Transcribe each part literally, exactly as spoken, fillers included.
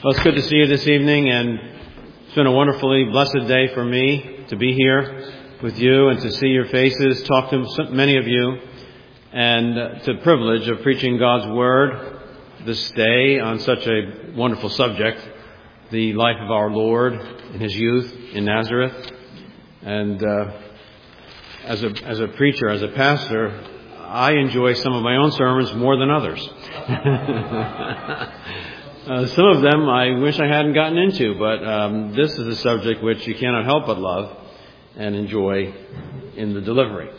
Well, it's good to see you this evening, and it's been a wonderfully blessed day for me to be here with you and to see your faces, talk to many of you, and uh, to the privilege of preaching God's Word this day on such a wonderful subject, the life of our Lord in His youth in Nazareth. And uh, as a as a preacher, as a pastor, I enjoy some of my own sermons more than others. Uh, some of them I wish I hadn't gotten into, but um, this is a subject which you cannot help but love and enjoy in the delivery.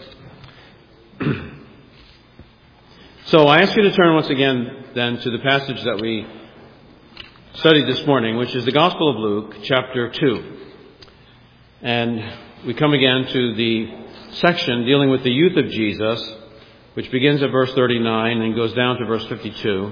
So I ask you to turn once again then to the passage that we studied this morning, which is the Gospel of Luke, chapter two. And we come again to the section dealing with the youth of Jesus, which begins at verse thirty-nine and goes down to verse fifty-two.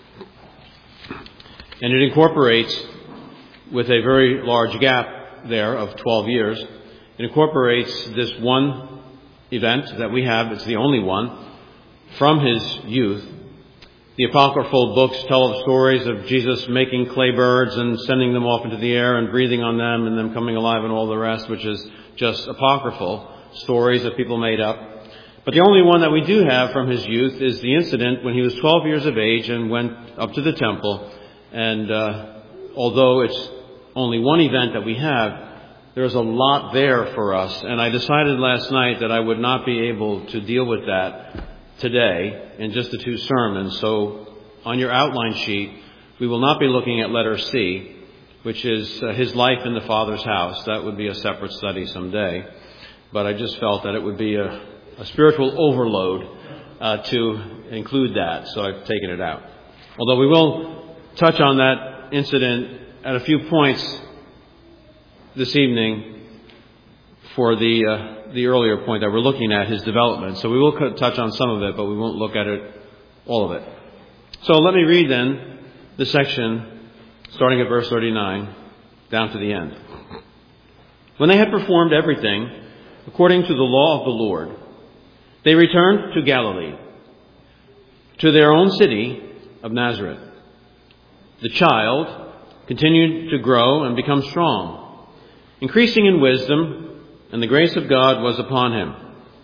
And it incorporates, with a very large gap there of twelve years, it incorporates this one event that we have, it's the only one, from his youth. The apocryphal books tell of stories of Jesus making clay birds and sending them off into the air and breathing on them and them coming alive and all the rest, which is just apocryphal stories that people made up. But the only one that we do have from his youth is the incident when he was twelve years of age and went up to the temple. And uh, although it's only one event that we have, there's a lot there for us. And I decided last night that I would not be able to deal with that today in just the two sermons. So on your outline sheet, we will not be looking at letter C, which is uh, his life in the Father's house. That would be a separate study someday. But I just felt that it would be a, a spiritual overload uh, to include that, so I've taken it out. Although we will touch on that incident at a few points this evening for the uh, the earlier point that we're looking at, his development. So we will touch on some of it, but we won't look at it, all of it. So let me read then the section starting at verse thirty-nine down to the end. When they had performed everything according to the law of the Lord, they returned to Galilee, to their own city of Nazareth. The child continued to grow and become strong, increasing in wisdom, and the grace of God was upon him.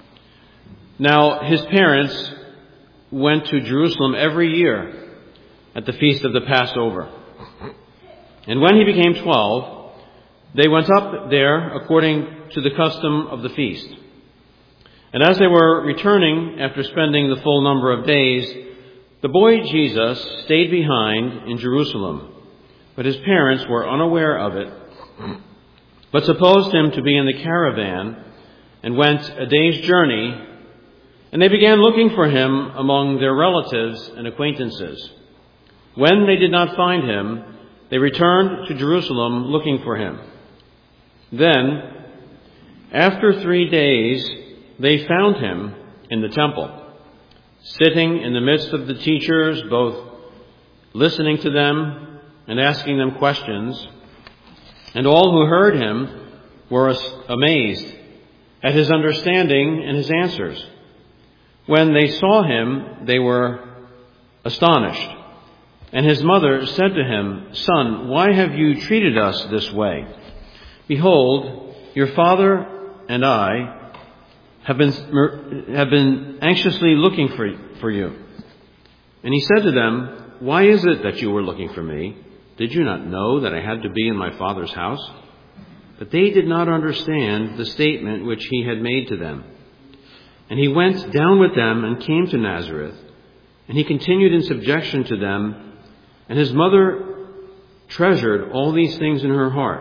Now his parents went to Jerusalem every year at the feast of the Passover. And when he became twelve, they went up there according to the custom of the feast. And as they were returning after spending the full number of days, the boy Jesus stayed behind in Jerusalem, but his parents were unaware of it, but supposed him to be in the caravan and went a day's journey, and they began looking for him among their relatives and acquaintances. When they did not find him, they returned to Jerusalem looking for him. Then, after three days, they found him in the temple, sitting in the midst of the teachers, both listening to them and asking them questions. And all who heard him were amazed at his understanding and his answers. When they saw him, they were astonished. And his mother said to him, "Son, why have you treated us this way? Behold, your father and I have been have been anxiously looking for, for you." And he said to them, "Why is it that you were looking for me? Did you not know that I had to be in my Father's house?" But they did not understand the statement which he had made to them. And he went down with them and came to Nazareth. And he continued in subjection to them. And his mother treasured all these things in her heart.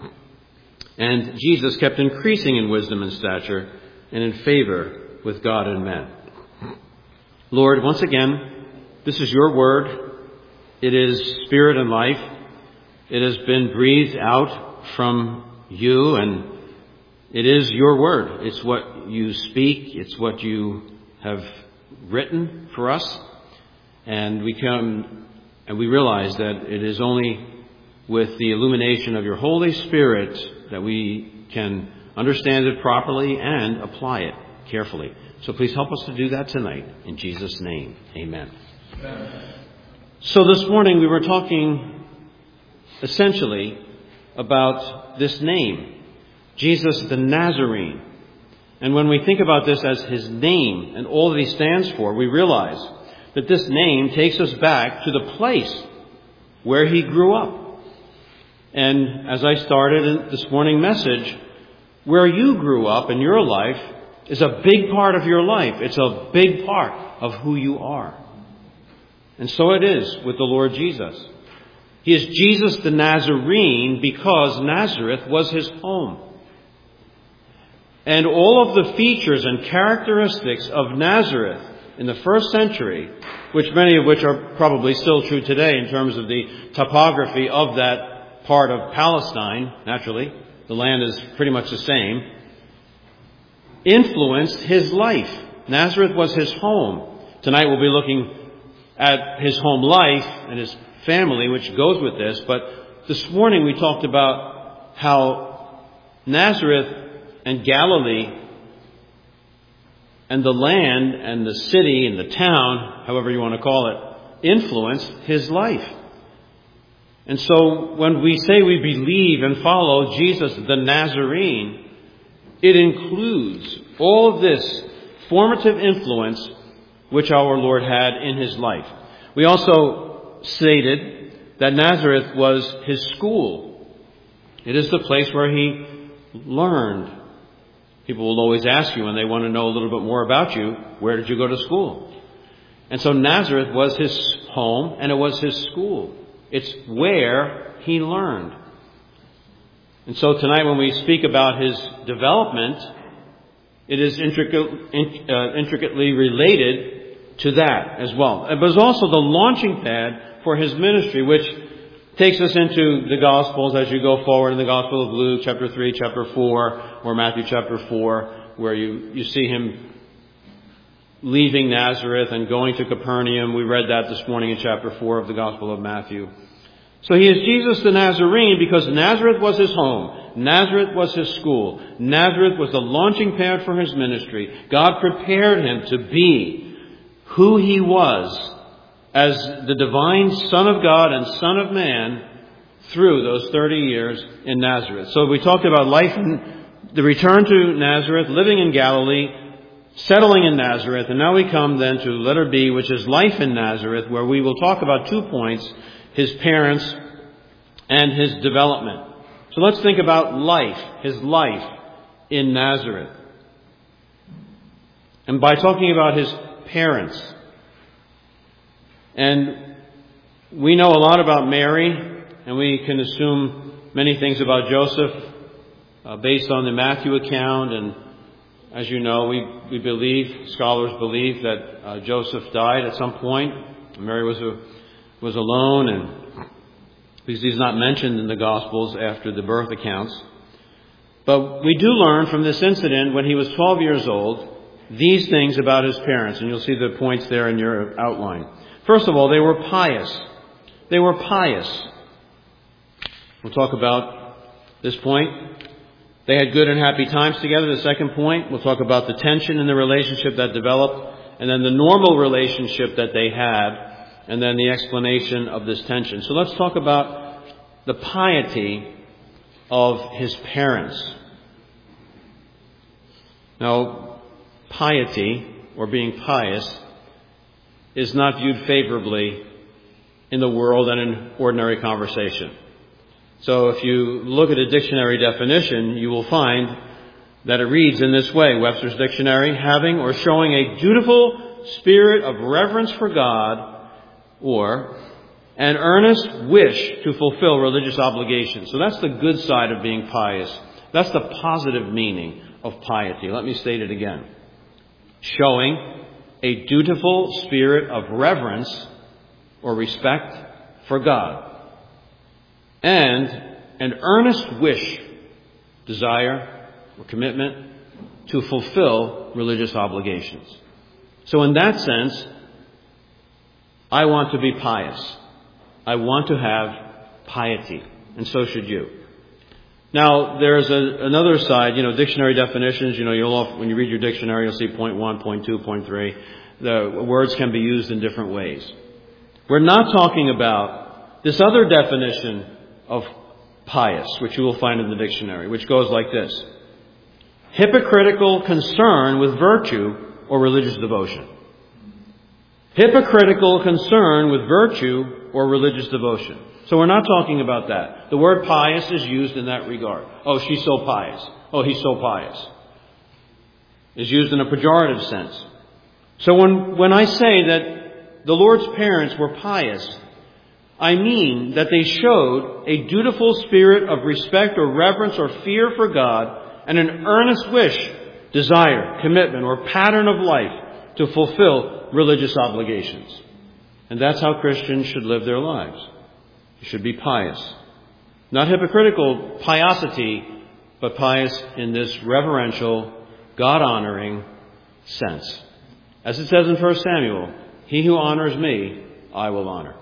And Jesus kept increasing in wisdom and stature and in favor with God and men. Lord, once again, this is your word. It is spirit and life. It has been breathed out from you, and it is your word. It's what you speak. It's what you have written for us. And we come and we realize that it is only with the illumination of your Holy Spirit that we can understand it properly and apply it carefully. So please help us to do that tonight. In Jesus' name, amen. Amen. So this morning we were talking essentially about this name, Jesus the Nazarene. And when we think about this as his name and all that he stands for, we realize that this name takes us back to the place where he grew up. And as I started in this morning message, where you grew up in your life is a big part of your life. It's a big part of who you are. And so it is with the Lord Jesus. He is Jesus the Nazarene because Nazareth was his home. And all of the features and characteristics of Nazareth in the first century, which many of which are probably still true today in terms of the topography of that part of Palestine, naturally, the land is pretty much the same, influenced his life. Nazareth was his home. Tonight we'll be looking at his home life and his family, which goes with this. But this morning we talked about how Nazareth and Galilee and the land and the city and the town, however you want to call it, influenced his life. And so when we say we believe and follow Jesus the Nazarene, it includes all of this formative influence which our Lord had in his life. We also stated that Nazareth was his school. It is the place where he learned. People will always ask you when they want to know a little bit more about you, where did you go to school? And so Nazareth was his home and it was his school. It's where he learned. And so tonight when we speak about his development, it is intricate, uh, intricately related to that as well. But it's also the launching pad for his ministry, which takes us into the Gospels as you go forward in the Gospel of Luke, chapter three, chapter four, or Matthew chapter four, where you, you see him leaving Nazareth and going to Capernaum. We read that this morning in chapter four of the Gospel of Matthew. So he is Jesus the Nazarene because Nazareth was his home. Nazareth was his school. Nazareth was the launching pad for his ministry. God prepared him to be who he was as the divine Son of God and Son of Man through those thirty years in Nazareth. So we talked about life in the return to Nazareth, living in Galilee, settling in Nazareth, and now we come then to letter B, which is life in Nazareth, where we will talk about two points, his parents and his development. So let's think about life, his life in Nazareth. And by talking about his parents, and we know a lot about Mary, and we can assume many things about Joseph uh, based on the Matthew account. And as you know, we, we believe, scholars believe that uh, Joseph died at some point. Mary was a, was alone, and because he's not mentioned in the Gospels after the birth accounts. But we do learn from this incident when he was twelve years old these things about his parents, and you'll see the points there in your outline. First of all, they were pious. They were pious. We'll talk about this point. They had good and happy times together. The second point, we'll talk about the tension in the relationship that developed, and then the normal relationship that they had, and then the explanation of this tension. So let's talk about the piety of his parents. Now, piety, or being pious, is not viewed favorably in the world and in ordinary conversation. So if you look at a dictionary definition, you will find that it reads in this way, Webster's Dictionary, having or showing a dutiful spirit of reverence for God, or an earnest wish to fulfill religious obligations. So that's the good side of being pious. That's the positive meaning of piety. Let me state it again. Showing a dutiful spirit of reverence or respect for God, and an earnest wish, desire, or commitment to fulfill religious obligations. So in that sense, I want to be pious. I want to have piety, and so should you. Now, there's a, another side, you know, dictionary definitions. You know, you'll often, when you read your dictionary, you'll see point one, point two, point three. The words can be used in different ways. We're not talking about this other definition of pious, which you will find in the dictionary, which goes like this: hypocritical concern with virtue or religious devotion. Hypocritical concern with virtue or religious devotion. So we're not talking about that. The word pious is used in that regard. Oh, she's so pious. Oh, he's so pious. Is used in a pejorative sense. So when, when I say that the Lord's parents were pious, I mean that they showed a dutiful spirit of respect or reverence or fear for God and an earnest wish, desire, commitment, or pattern of life to fulfill religious obligations. And that's how Christians should live their lives. You should be pious. Not hypocritical piosity, but pious in this reverential, God-honoring sense. As it says in First Samuel, he who honors me, I will honor.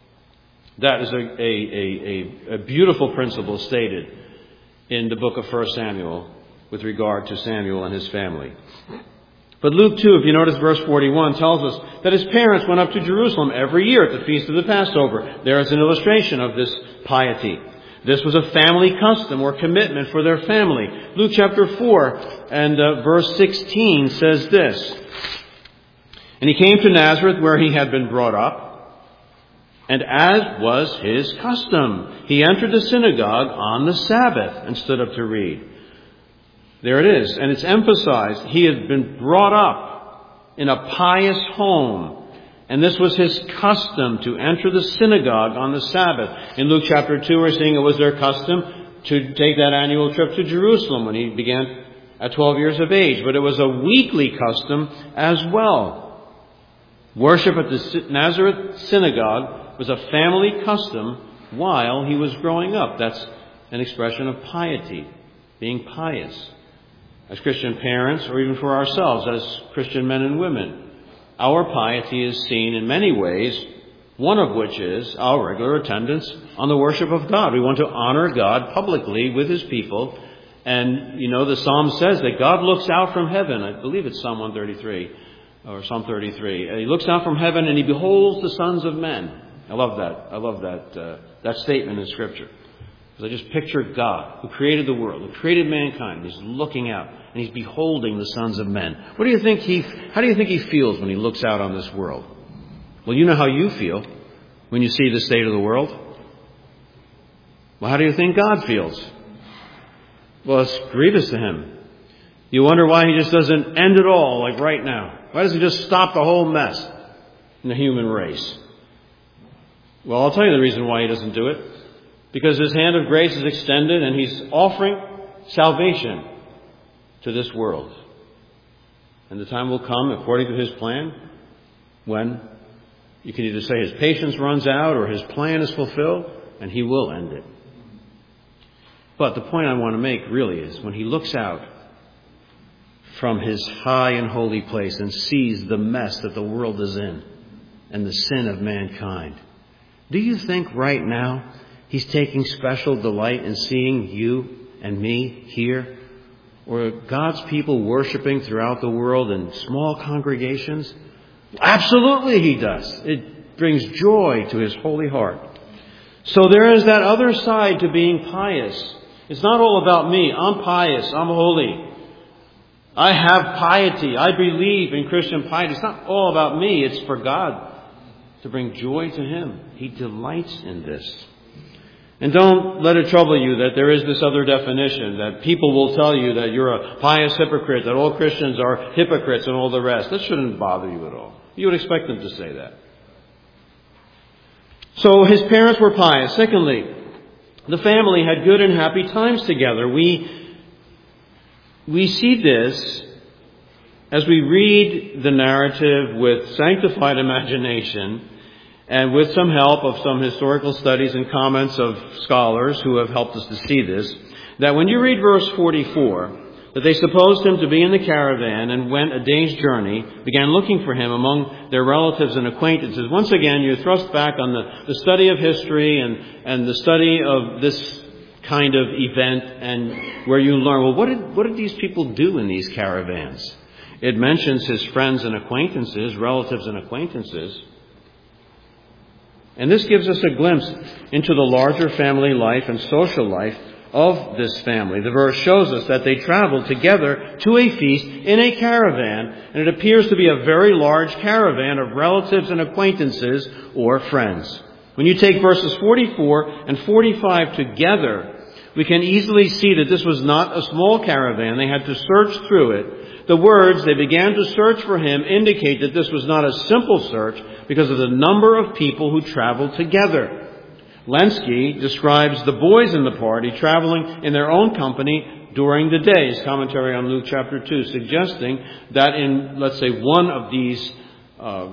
That is a, a, a, a beautiful principle stated in the book of First Samuel with regard to Samuel and his family. But Luke two, if you notice verse forty-one, tells us that his parents went up to Jerusalem every year at the feast of the Passover. There is an illustration of this piety. This was a family custom or commitment for their family. Luke chapter four and uh, verse sixteen says this: and he came to Nazareth where he had been brought up, and as was his custom, he entered the synagogue on the Sabbath and stood up to read. There it is. And it's emphasized he had been brought up in a pious home. And this was his custom to enter the synagogue on the Sabbath. In Luke chapter two, we're seeing it was their custom to take that annual trip to Jerusalem when he began at twelve years of age. But it was a weekly custom as well. Worship at the Nazareth synagogue was a family custom while he was growing up. That's an expression of piety, being pious. As Christian parents, or even for ourselves as Christian men and women, our piety is seen in many ways, one of which is our regular attendance on the worship of God. We want to honor God publicly with his people. And, you know, the Psalm says that God looks out from heaven. I believe it's Psalm one thirty-three or Psalm thirty-three. He looks out from heaven and he beholds the sons of men. I love that. I love that, uh, that statement in Scripture. I just picture God, who created the world, who created mankind. He's looking out and he's beholding the sons of men. What do you think he, how do you think he feels when he looks out on this world? Well, you know how you feel when you see the state of the world. Well, how do you think God feels? Well, it's grievous to him. You wonder why he just doesn't end it all like right now. Why doesn't he just stop the whole mess in the human race? Well, I'll tell you the reason why he doesn't do it. Because his hand of grace is extended and he's offering salvation to this world. And the time will come, according to his plan, when you can either say his patience runs out or his plan is fulfilled, and he will end it. But the point I want to make really is when he looks out from his high and holy place and sees the mess that the world is in and the sin of mankind, do you think right now he's taking special delight in seeing you and me here? Or God's people worshiping throughout the world in small congregations? Absolutely he does. It brings joy to his holy heart. So there is that other side to being pious. It's not all about me. I'm pious. I'm holy. I have piety. I believe in Christian piety. It's not all about me. It's for God to bring joy to him. He delights in this. And don't let it trouble you that there is this other definition, that people will tell you that you're a pious hypocrite, that all Christians are hypocrites and all the rest. That shouldn't bother you at all. You would expect them to say that. So his parents were pious. Secondly, the family had good and happy times together. We, we see this as we read the narrative with sanctified imagination and with some help of some historical studies and comments of scholars who have helped us to see this, that when you read verse forty-four, that they supposed him to be in the caravan and went a day's journey, began looking for him among their relatives and acquaintances. Once again, you're thrust back on the, the study of history and, and the study of this kind of event, and where you learn, well, what did, what did these people do in these caravans? It mentions his friends and acquaintances, relatives and acquaintances. And this gives us a glimpse into the larger family life and social life of this family. The verse shows us that they traveled together to a feast in a caravan, and it appears to be a very large caravan of relatives and acquaintances or friends. When you take verses forty-four and forty-five together, we can easily see that this was not a small caravan. They had to search through it. The words, "they began to search for him," indicate that this was not a simple search because of the number of people who traveled together. Lenski describes the boys in the party traveling in their own company during the day. His commentary on Luke chapter two, suggesting that in, let's say, one of these, uh,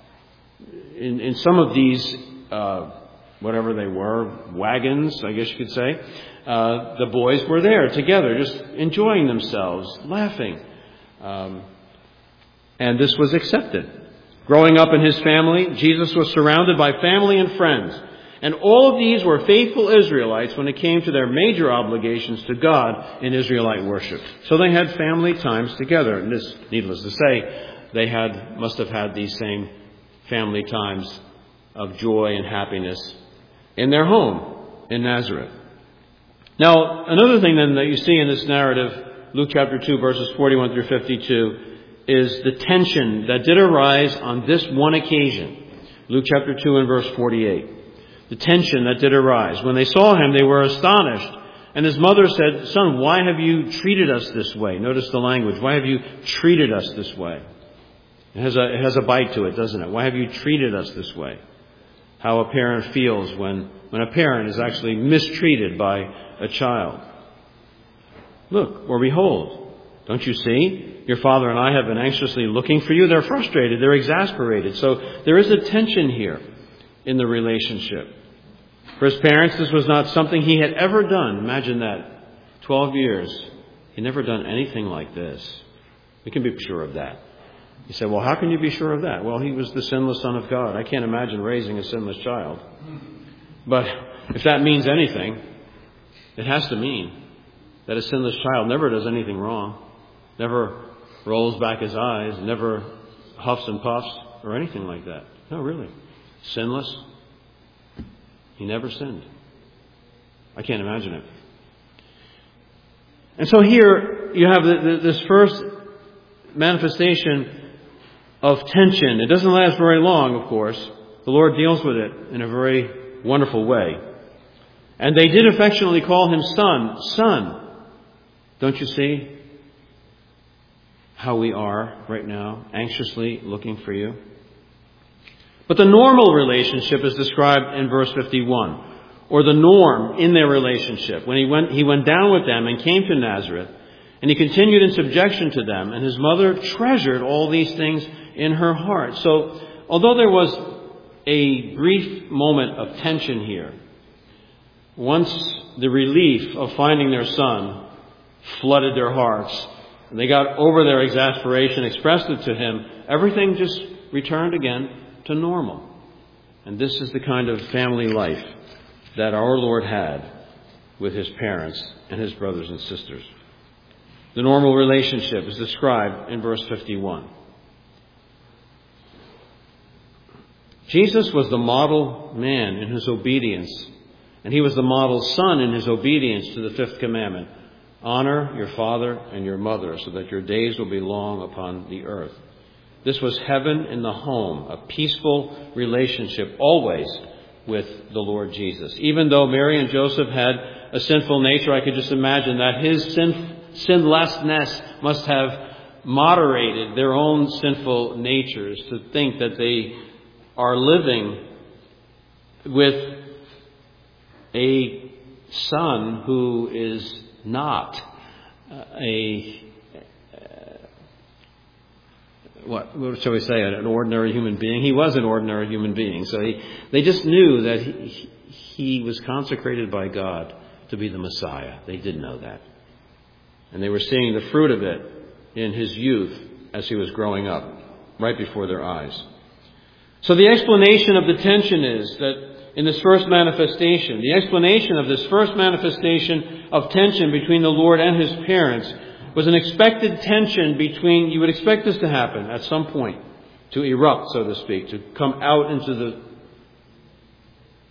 in, in some of these, uh, whatever they were, wagons, I guess you could say, uh, the boys were there together, just enjoying themselves, laughing. Um, and this was accepted. Growing up in his family, Jesus was surrounded by family and friends. And all of these were faithful Israelites when it came to their major obligations to God in Israelite worship. So they had family times together. And this, needless to say, they had must have had these same family times of joy and happiness in their home in Nazareth. Now, another thing then that you see in this narrative, Luke chapter two, verses forty-one through fifty-two, is the tension that did arise on this one occasion. Luke chapter two and verse forty-eight. The tension that did arise. When they saw him, they were astonished. And his mother said, "Son, why have you treated us this way?" Notice the language. Why have you treated us this way? It has a, it has a bite to it, doesn't it? Why have you treated us this way? How a parent feels when, when a parent is actually mistreated by a child. Look, or behold, don't you see? Your father and I have been anxiously looking for you. They're frustrated. They're exasperated. So there is a tension here in the relationship. For his parents, this was not something he had ever done. Imagine that. Twelve years. He'd never done anything like this. We can be sure of that. You say, well, how can you be sure of that? Well, he was the sinless Son of God. I can't imagine raising a sinless child. But if that means anything, it has to mean that a sinless child never does anything wrong, never rolls back his eyes, never huffs and puffs or anything like that. No, really. Sinless. He never sinned. I can't imagine it. And so here you have the, the, this first manifestation of tension. It doesn't last very long, of course. The Lord deals with it in a very wonderful way. And they did affectionately call him son. Son. Don't you see how we are right now, anxiously looking for you? But the normal relationship is described in verse fifty-one, or the norm in their relationship. When he went, he went down with them and came to Nazareth, and he continued in subjection to them, and his mother treasured all these things in her heart. So, although there was a brief moment of tension here, once the relief of finding their son flooded their hearts, and they got over their exasperation, expressed it to him, everything just returned again to normal. And this is the kind of family life that our Lord had with his parents and his brothers and sisters. The normal relationship is described in verse fifty-one. Jesus was the model man in his obedience, and he was the model son in his obedience to the fifth commandment. Honor your father and your mother so that your days will be long upon the earth. This was heaven in the home, a peaceful relationship always with the Lord Jesus. Even though Mary and Joseph had a sinful nature, I could just imagine that his sin, sinlessness must have moderated their own sinful natures to think that they are living with a son who is not a What, what shall we say, an ordinary human being. He was an ordinary human being. So he, they just knew that he, he was consecrated by God to be the Messiah. They did know that. And they were seeing the fruit of it in his youth as he was growing up, right before their eyes. So the explanation of the tension is that in this first manifestation, the explanation of this first manifestation of tension between the Lord and his parents was an expected tension between, you would expect this to happen at some point, to erupt, so to speak, to come out into the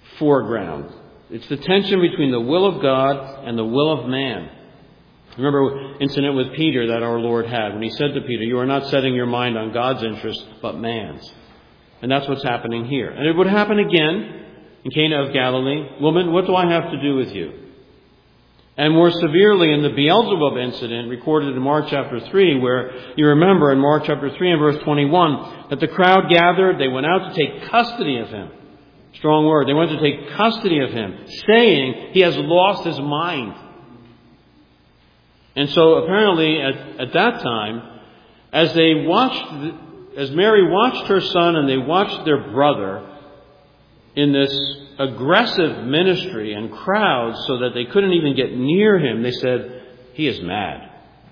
foreground. It's the tension between the will of God and the will of man. Remember the incident with Peter that our Lord had when he said to Peter, "You are not setting your mind on God's interest, but man's." And that's what's happening here. And it would happen again in Cana of Galilee. "Woman, what do I have to do with you?" And more severely in the Beelzebub incident recorded in Mark chapter three, where you remember in Mark chapter three and verse twenty-one that the crowd gathered, they went out to take custody of him. Strong word. They went to take custody of him, saying he has lost his mind. And so apparently at, at that time, as they watched, as Mary watched her son and they watched their brother in this aggressive ministry and crowds so that they couldn't even get near him, they said, "He is mad."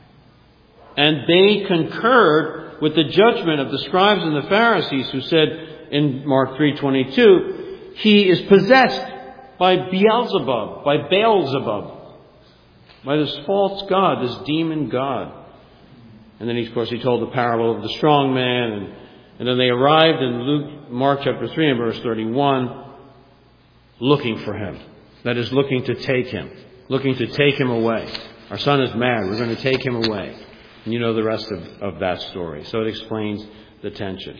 And they concurred with the judgment of the scribes and the Pharisees who said in Mark three twenty-two, "He is possessed by Beelzebub, by Beelzebub, by this false god, this demon god." And then, of course, he told the parable of the strong man. And, and then they arrived in Luke, Mark chapter three and verse thirty-one, looking for him. That is, looking to take him. Looking to take him away. "Our son is mad. We're going to take him away." And you know the rest of, of that story. So it explains the tension.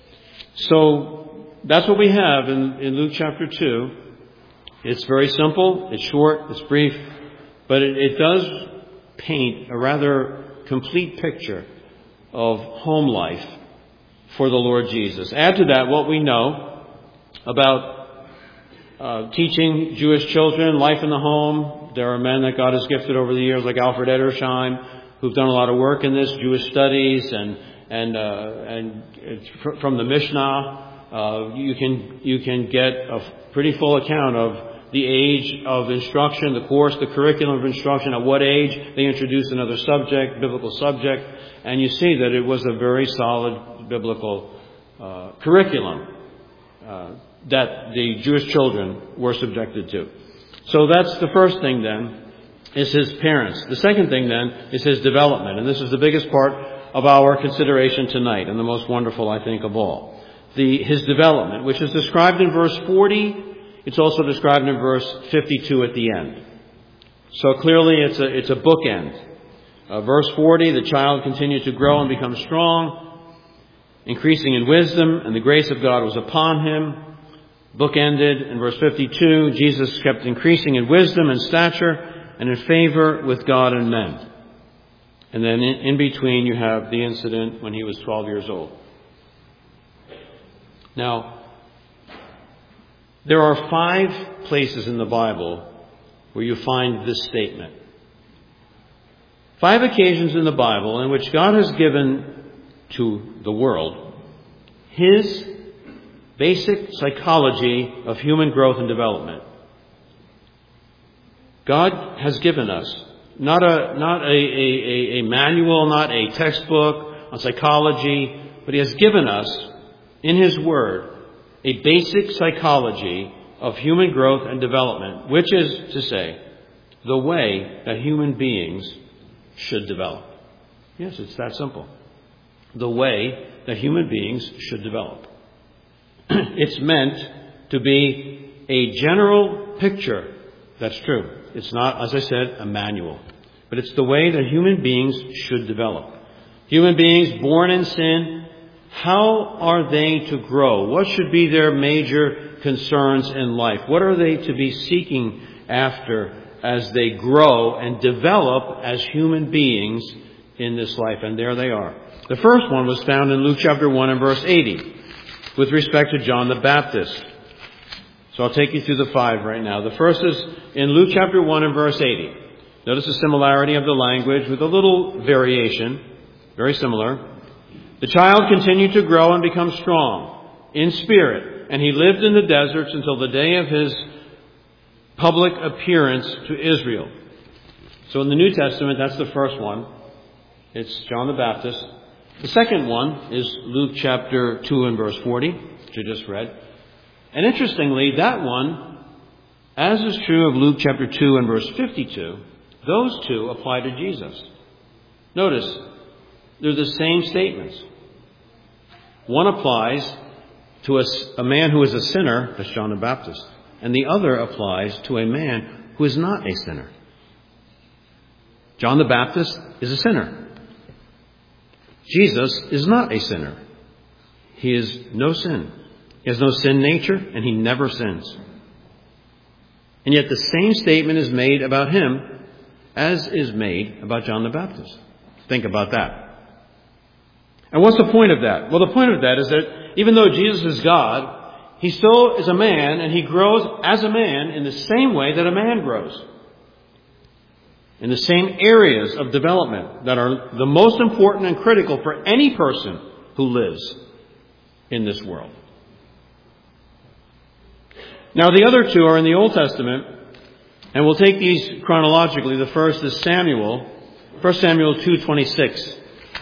So that's what we have in, in Luke chapter two. It's very simple. It's short. It's brief. But it, it does paint a rather complete picture of home life for the Lord Jesus. Add to that what we know about uh, teaching Jewish children, life in the home. There are men that God has gifted over the years, like Alfred Edersheim, who've done a lot of work in this, Jewish studies, and and uh, and from the Mishnah, uh, you can you can get a pretty full account of the age of instruction, the course, the curriculum of instruction, at what age they introduced another subject, biblical subject, and you see that it was a very solid biblical uh, curriculum uh, that the Jewish children were subjected to. So that's the first thing then, is his parents. The second thing then is his development, and this is the biggest part of our consideration tonight, and the most wonderful, I think, of all. The his development, which is described in verse forty. It's also described in verse fifty-two at the end. So clearly it's a, it's a bookend. Uh, verse forty, the child continued to grow and become strong, increasing in wisdom, and the grace of God was upon him. Bookended in verse fifty-two, Jesus kept increasing in wisdom and stature and in favor with God and men. And then in, in between you have the incident when he was twelve years old. Now, there are five places in the Bible where you find this statement. Five occasions in the Bible in which God has given to the world his basic psychology of human growth and development. God has given us not a not a, a, a manual, not a textbook on psychology, but he has given us in his word a basic psychology of human growth and development, which is to say, the way that human beings should develop. Yes, it's that simple. The way that human beings should develop. It's meant to be a general picture. That's true. It's not, as I said, a manual. But it's the way that human beings should develop. Human beings born in sin, how are they to grow? What should be their major concerns in life? What are they to be seeking after as they grow and develop as human beings in this life? And there they are. The first one was found in Luke chapter one and verse eighty with respect to John the Baptist. So I'll take you through the five right now. The first is in Luke chapter one and verse eighty. Notice the similarity of the language with a little variation. Very similar. The child continued to grow and become strong in spirit, and he lived in the deserts until the day of his public appearance to Israel. So in the New Testament, that's the first one. It's John the Baptist. The second one is Luke chapter two and verse forty, which I just read. And interestingly, that one, as is true of Luke chapter two and verse fifty-two, those two apply to Jesus. Notice, they're the same statements. One applies to a, a man who is a sinner, that's John the Baptist. and the other applies to a man who is not a sinner. John the Baptist is a sinner. Jesus is not a sinner. He is no sin. He has no sin nature, and he never sins. And yet the same statement is made about him as is made about John the Baptist. Think about that. And what's the point of that? Well, the point of that is that even though Jesus is God, he still is a man, and he grows as a man in the same way that a man grows. In the same areas of development that are the most important and critical for any person who lives in this world. Now, the other two are in the Old Testament, and we'll take these chronologically. The first is Samuel, First Samuel two twenty-six.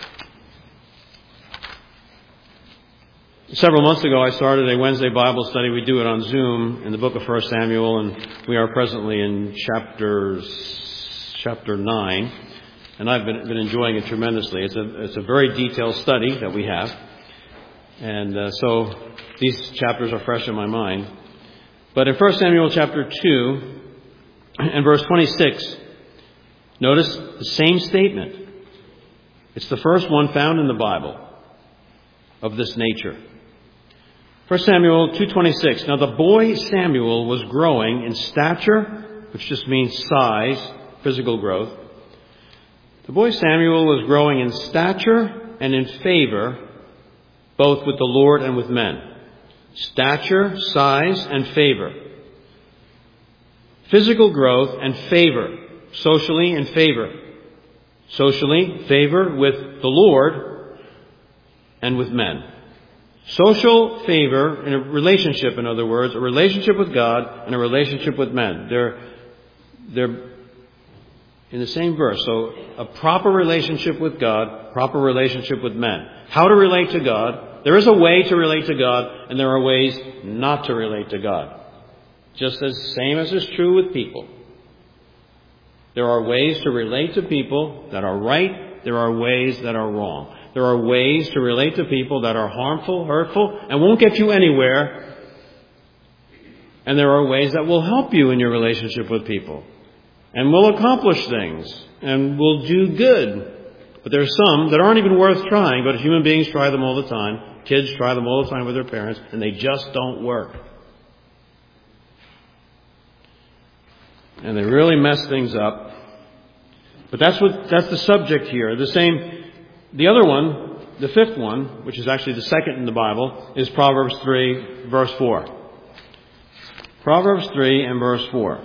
Several months ago, I started a Wednesday Bible study. We do it on Zoom in the book of First Samuel, and we are presently in chapter chapter nine, and I've been, been enjoying it tremendously. It's a it's a very detailed study that we have, and uh, so these chapters are fresh in my mind. But in First Samuel chapter two and verse twenty-six, notice the same statement. It's the first one found in the Bible of this nature. First Samuel two twenty-six. Now the boy Samuel was growing in stature, which just means size, physical growth. The boy Samuel was growing in stature and in favor, both with the Lord and with men. Stature, size, and favor. Physical growth and favor. Socially and favor. Socially, favor with the Lord and with men. Social favor in a relationship, in other words, a relationship with God and a relationship with men. They're, they're in the same verse. So a proper relationship with God, proper relationship with men. How to relate to God. There is a way to relate to God, and there are ways not to relate to God. Just as same as is true with people. There are ways to relate to people that are right. There are ways that are wrong. There are ways to relate to people that are harmful, hurtful, and won't get you anywhere. And there are ways that will help you in your relationship with people. And will accomplish things. And will do good. But there are some that aren't even worth trying, but human beings try them all the time. Kids try them all the time with their parents, and they just don't work. And they really mess things up. But that's what that's the subject here. The same, the other one, the fifth one, which is actually the second in the Bible, is Proverbs three, verse four. Proverbs three and verse four.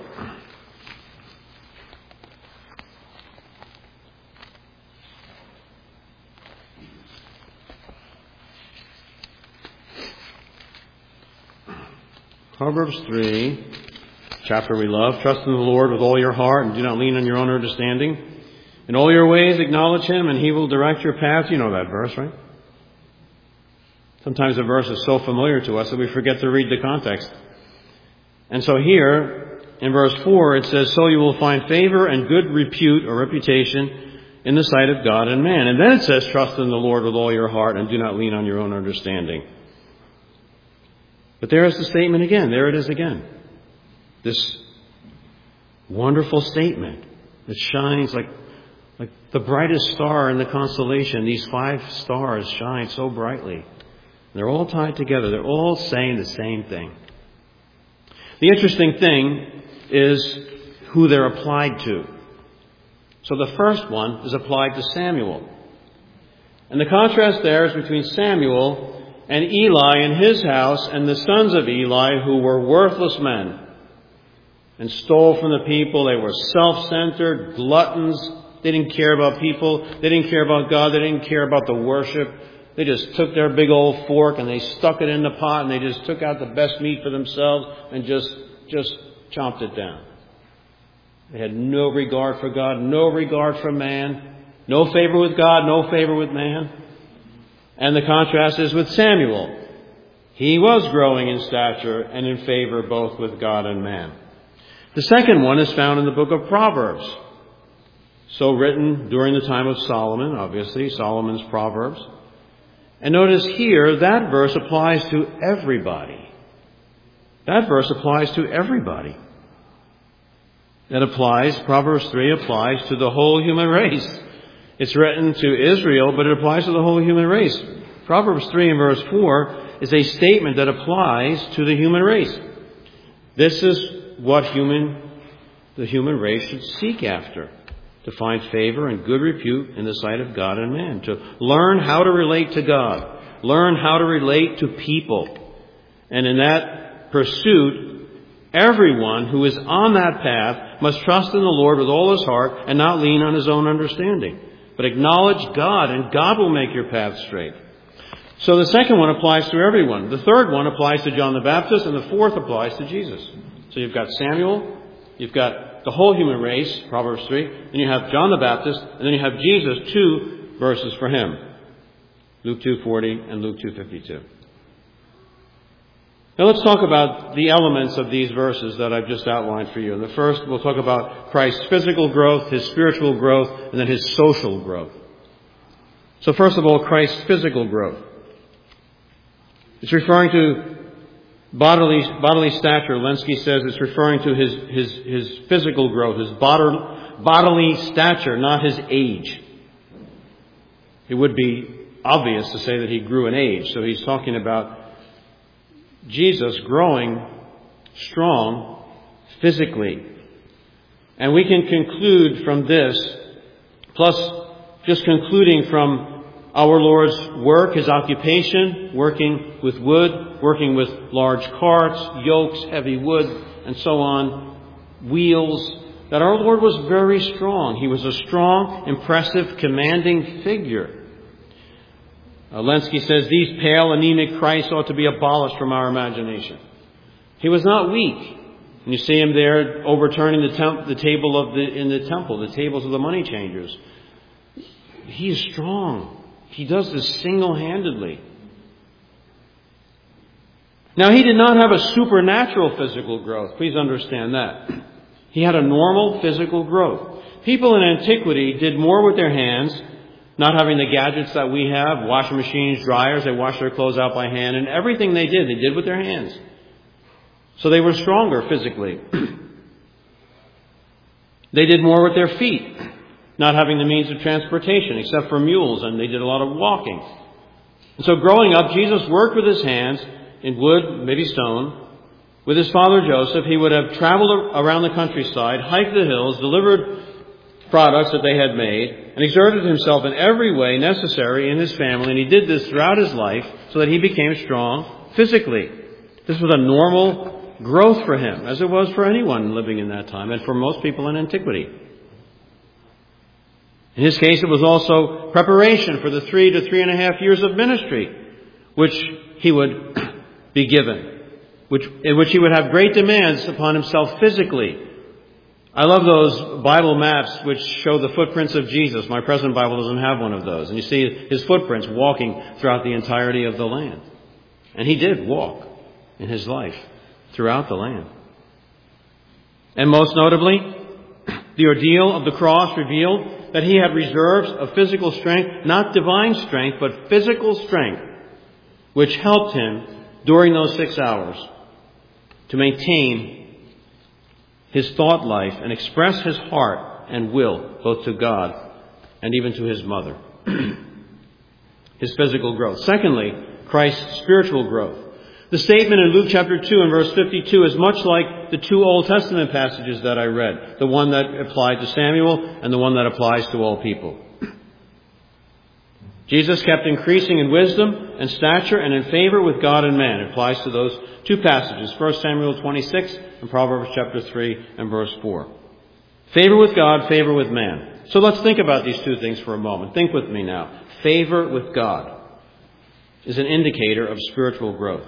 Proverbs three, chapter we love. Trust in the Lord with all your heart and do not lean on your own understanding. In all your ways acknowledge Him and He will direct your path. You know that verse, right? Sometimes the verse is so familiar to us that we forget to read the context. And so here, in verse four, it says, so you will find favor and good repute or reputation in the sight of God and man. And then it says, trust in the Lord with all your heart and do not lean on your own understanding. But there's the statement again. There it is again. This wonderful statement that shines like, like the brightest star in the constellation. These five stars shine so brightly. They're all tied together. They're all saying the same thing. The interesting thing is who they're applied to. So the first one is applied to Samuel. And the contrast there is between Samuel and Eli in his house and the sons of Eli who were worthless men and stole from the people. They were self-centered, gluttons. They didn't care about people. They didn't care about God. They didn't care about the worship. They just took their big old fork and they stuck it in the pot and they just took out the best meat for themselves and just, just chomped it down. They had no regard for God, no regard for man, no favor with God, no favor with man. And the contrast is with Samuel. He was growing in stature and in favor both with God and man. The second one is found in the book of Proverbs. So written during the time of Solomon, obviously, Solomon's Proverbs. And notice here, that verse applies to everybody. That verse applies to everybody. It applies, Proverbs three applies to the whole human race. It's written to Israel, but it applies to the whole human race. Proverbs three and verse four is a statement that applies to the human race. This is what human, the human race should seek after. To find favor and good repute in the sight of God and man. To learn how to relate to God. Learn how to relate to people. And in that pursuit, everyone who is on that path must trust in the Lord with all his heart and not lean on his own understanding. But acknowledge God, and God will make your path straight. So the second one applies to everyone. The third one applies to John the Baptist, and the fourth applies to Jesus. So you've got Samuel, you've got the whole human race, Proverbs three, then you have John the Baptist, and then you have Jesus, two verses for him. Luke two forty and Luke two fifty-two. Now let's talk about the elements of these verses that I've just outlined for you. And the first, we'll talk about Christ's physical growth, his spiritual growth, and then his social growth. So first of all, Christ's physical growth. It's referring to bodily bodily stature. Lenski says it's referring to his his his physical growth, his bod- bodily stature, not his age. It would be obvious to say that he grew in age. So he's talking about Jesus growing strong physically. And we can conclude from this, plus just concluding from our Lord's work, his occupation, working with wood, working with large carts, yokes, heavy wood, and so on, wheels, that our Lord was very strong. He was a strong, impressive, commanding figure. Uh, Lenski says these pale, anemic Christs ought to be abolished from our imagination. He was not weak. And you see him there overturning the, temp- the table of the in the temple, the tables of the money changers. He is strong. He does this single-handedly. Now, he did not have a supernatural physical growth. Please understand that. He had a normal physical growth. People in antiquity did more with their hands, not having the gadgets that we have, washing machines, dryers. They washed their clothes out by hand, and everything they did, they did with their hands. So they were stronger physically. They did more with their feet, not having the means of transportation except for mules, and they did a lot of walking. And so growing up, Jesus worked with his hands in wood, maybe stone. With his father Joseph, he would have traveled around the countryside, hiked the hills, delivered products that they had made, and exerted himself in every way necessary in his family. And he did this throughout his life so that he became strong physically. This was a normal growth for him, as it was for anyone living in that time and for most people in antiquity. In his case, it was also preparation for the three to three and a half years of ministry, which he would be given, which, in which he would have great demands upon himself physically. I love those Bible maps which show the footprints of Jesus. My present Bible doesn't have one of those. And you see his footprints walking throughout the entirety of the land. And he did walk in his life throughout the land. And most notably, the ordeal of the cross revealed that he had reserves of physical strength, not divine strength, but physical strength, which helped him during those six hours to maintain his thought life and express his heart and will both to God and even to his mother. His physical growth. Secondly, Christ's spiritual growth. The statement in Luke chapter two and verse fifty-two is much like the two Old Testament passages that I read. The one that applied to Samuel and the one that applies to all people. Jesus kept increasing in wisdom and stature and in favor with God and man. It applies to those two passages, First Samuel twenty-six and Proverbs chapter three and verse four. Favor with God, favor with man. So let's think about these two things for a moment. Think with me now. Favor with God is an indicator of spiritual growth.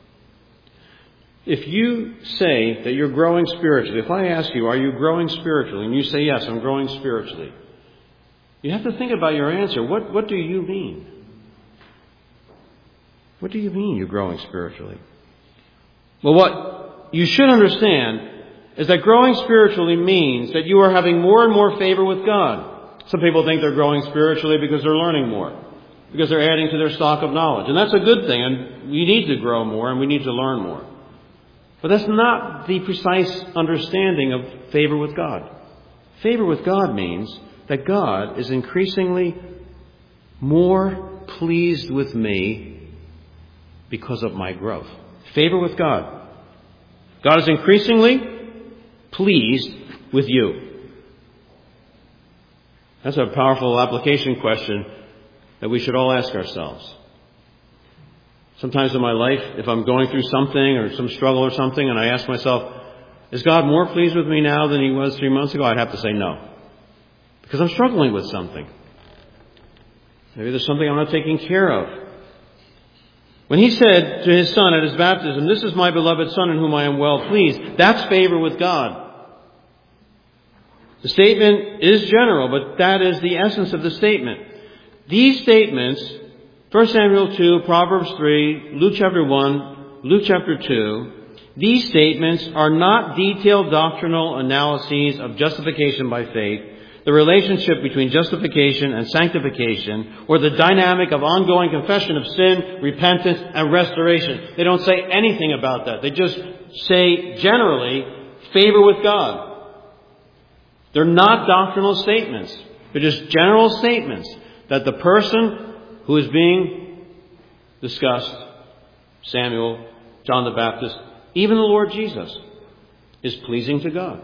If you say that you're growing spiritually, if I ask you, are you growing spiritually? And you say, yes, I'm growing spiritually. You have to think about your answer. What, what do you mean? What do you mean you're growing spiritually? Well, what you should understand is that growing spiritually means that you are having more and more favor with God. Some people think they're growing spiritually because they're learning more, because they're adding to their stock of knowledge. And that's a good thing, and we need to grow more and we need to learn more. But that's not the precise understanding of favor with God. Favor with God means that God is increasingly more pleased with me because of my growth. Favor with God. God is increasingly pleased with you. That's a powerful application question that we should all ask ourselves. Sometimes in my life, if I'm going through something or some struggle or something, and I ask myself, is God more pleased with me now than He was three months ago? I'd have to say no. Because I'm struggling with something. Maybe there's something I'm not taking care of. When He said to His Son at His baptism, "This is my beloved Son in whom I am well pleased," that's favor with God. The statement is general, but that is the essence of the statement. These statements, First Samuel two, Proverbs three, Luke chapter one, Luke chapter two, these statements are not detailed doctrinal analyses of justification by faith, the relationship between justification and sanctification, or the dynamic of ongoing confession of sin, repentance, and restoration. They don't say anything about that. They just say generally, favor with God. They're not doctrinal statements. They're just general statements that the person who is being discussed, Samuel, John the Baptist, even the Lord Jesus, is pleasing to God.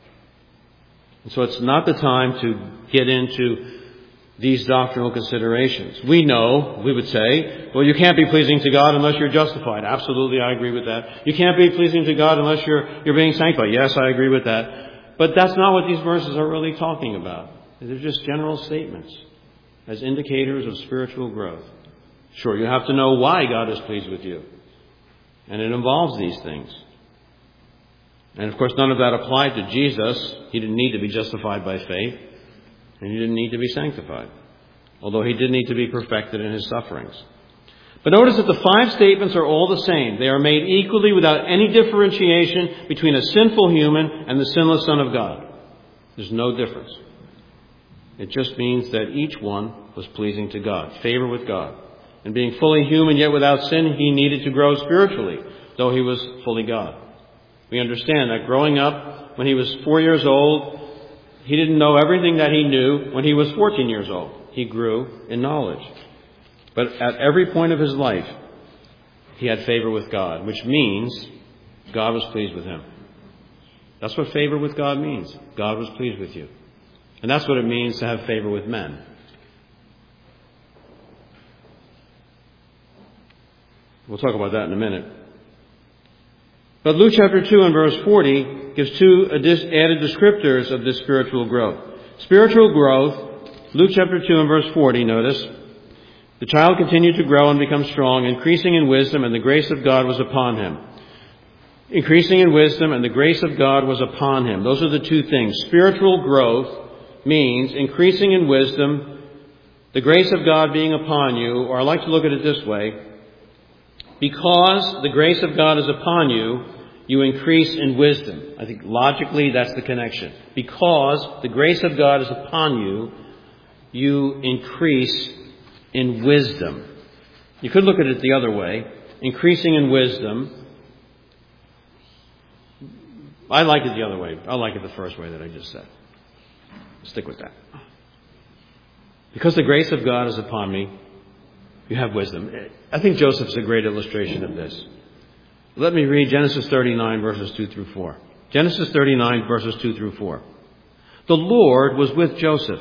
And so it's not the time to get into these doctrinal considerations. We know, we would say, well, you can't be pleasing to God unless you're justified. Absolutely, I agree with that. You can't be pleasing to God unless you're, you're being sanctified. Yes, I agree with that. But that's not what these verses are really talking about. They're just general statements as indicators of spiritual growth. Sure, you have to know why God is pleased with you. And it involves these things. And of course, none of that applied to Jesus. He didn't need to be justified by faith. And He didn't need to be sanctified. Although He did need to be perfected in His sufferings. But notice that the five statements are all the same. They are made equally without any differentiation between a sinful human and the sinless Son of God. There's no difference. It just means that each one was pleasing to God, favor with God. And being fully human yet without sin, He needed to grow spiritually, though He was fully God. We understand that growing up, when He was four years old, He didn't know everything that He knew when He was fourteen years old. He grew in knowledge. But at every point of His life, He had favor with God, which means God was pleased with Him. That's what favor with God means. God was pleased with you. And that's what it means to have favor with men. We'll talk about that in a minute. But Luke chapter two and verse forty gives two added descriptors of this spiritual growth. Spiritual growth, Luke chapter two and verse forty, notice, the child continued to grow and become strong, increasing in wisdom, and the grace of God was upon him. Increasing in wisdom, and the grace of God was upon him. Those are the two things. Spiritual growth means increasing in wisdom, the grace of God being upon you, or I like to look at it this way. Because the grace of God is upon you, you increase in wisdom. I think logically that's the connection. Because the grace of God is upon you, you increase in wisdom. You could look at it the other way. Increasing in wisdom. I like it the other way. I like it the first way that I just said. Stick with that. Because the grace of God is upon me, you have wisdom. I think Joseph's a great illustration of this. Let me read Genesis thirty-nine, verses two through four. Genesis thirty-nine, verses two through four. The Lord was with Joseph,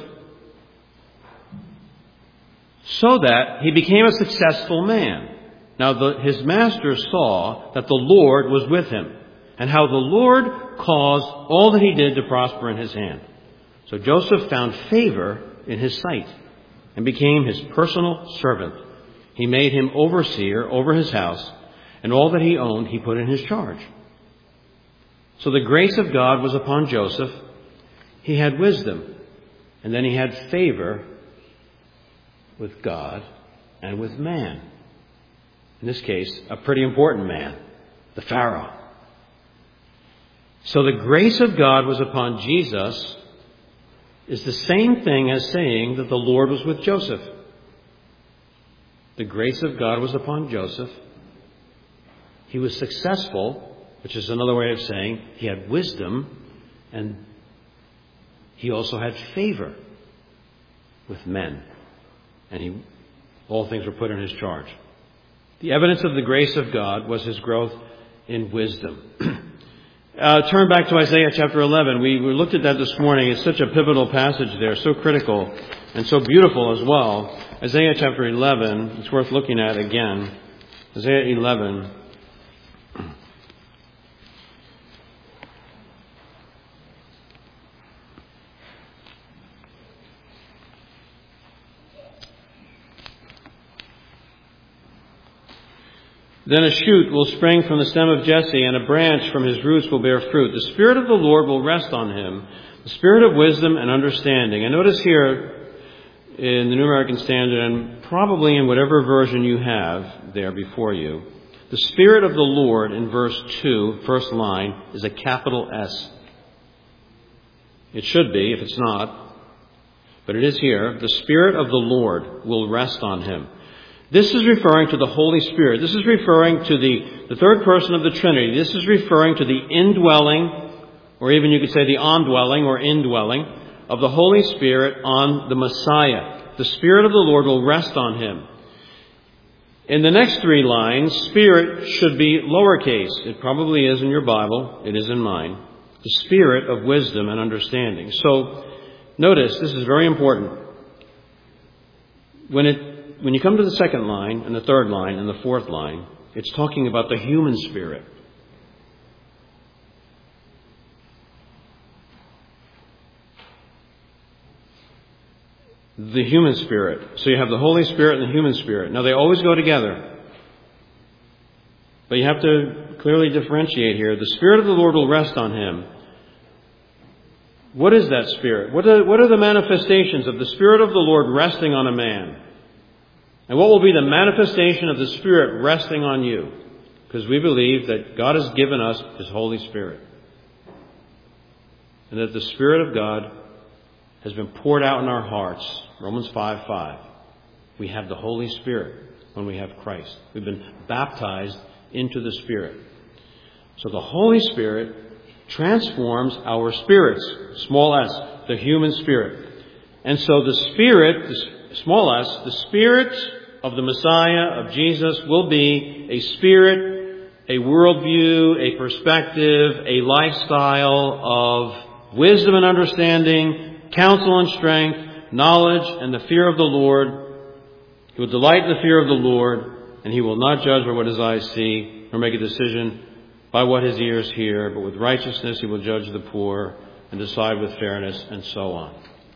so that he became a successful man. Now the, his master saw that the Lord was with him, and how the Lord caused all that he did to prosper in his hand. So Joseph found favor in his sight, and became his personal servant. He made him overseer over his house, and all that he owned he put in his charge. So the grace of God was upon Joseph. He had wisdom, and then he had favor with God and with man. In this case, a pretty important man, the Pharaoh. So the grace of God was upon Jesus is the same thing as saying that the Lord was with Joseph. The grace of God was upon Joseph. He was successful which is another way of saying he had wisdom and he also had favor with men. And he, all things were put in his charge. The evidence of the grace of God was his growth in wisdom. uh, turn back to Isaiah chapter eleven. We, we looked at that this morning. It's such a pivotal passage there, so critical and so beautiful as well. Isaiah chapter eleven, it's worth looking at again. Isaiah eleven. Then a shoot will spring from the stem of Jesse, and a branch from his roots will bear fruit. The Spirit of the Lord will rest on him, the Spirit of wisdom and understanding. And notice here in the New American Standard, and probably in whatever version you have there before you, the Spirit of the Lord in verse two, first line, is a capital S. It should be, if it's not, but it is here. The Spirit of the Lord will rest on him. This is referring to the Holy Spirit. This is referring to the, the third person of the Trinity. This is referring to the indwelling, or even you could say the ondwelling or indwelling of the Holy Spirit on the Messiah. The Spirit of the Lord will rest on him. In the next three lines, Spirit should be lowercase. It probably is in your Bible. It is in mine. The Spirit of wisdom and understanding. So, notice, this is very important. When it When you come to the second line and the third line and the fourth line, it's talking about the human spirit. The human spirit. So you have the Holy Spirit and the human spirit. Now they always go together. But you have to clearly differentiate here. The Spirit of the Lord will rest on him. What is that Spirit? What are, what are the manifestations of the Spirit of the Lord resting on a man? And what will be the manifestation of the Spirit resting on you? Because we believe that God has given us His Holy Spirit. And that the Spirit of God has been poured out in our hearts. Romans five five. We have the Holy Spirit when we have Christ. We've been baptized into the Spirit. So the Holy Spirit transforms our spirits. Small s, the human spirit. And so the Spirit, the small s, the Spirit of the Messiah, of Jesus, will be a spirit, a worldview, a perspective, a lifestyle of wisdom and understanding, counsel and strength, knowledge and the fear of the Lord. He will delight in the fear of the Lord, and he will not judge by what his eyes see, nor make a decision by what his ears hear, but with righteousness he will judge the poor and decide with fairness, and so on.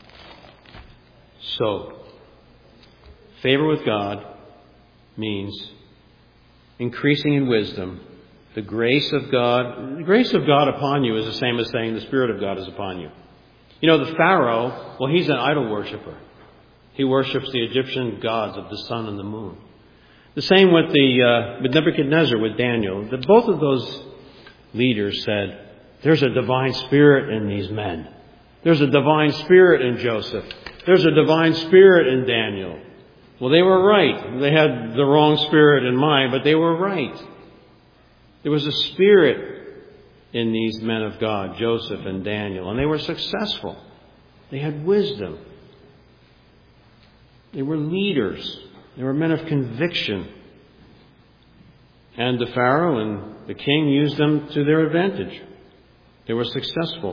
So, favor with God means increasing in wisdom. The grace of God, the grace of God upon you is the same as saying the Spirit of God is upon you. You know, the Pharaoh, well, he's an idol worshiper. He worships the Egyptian gods of the sun and the moon. The same with the uh, with Nebuchadnezzar, with Daniel. The, both of those leaders said, there's a divine spirit in these men. There's a divine spirit in Joseph. There's a divine spirit in Daniel. Well, they were right. They had the wrong spirit in mind, but they were right. There was a spirit in these men of God, Joseph and Daniel, and they were successful. They had wisdom. They were leaders. They were men of conviction. And the Pharaoh and the king used them to their advantage. They were successful.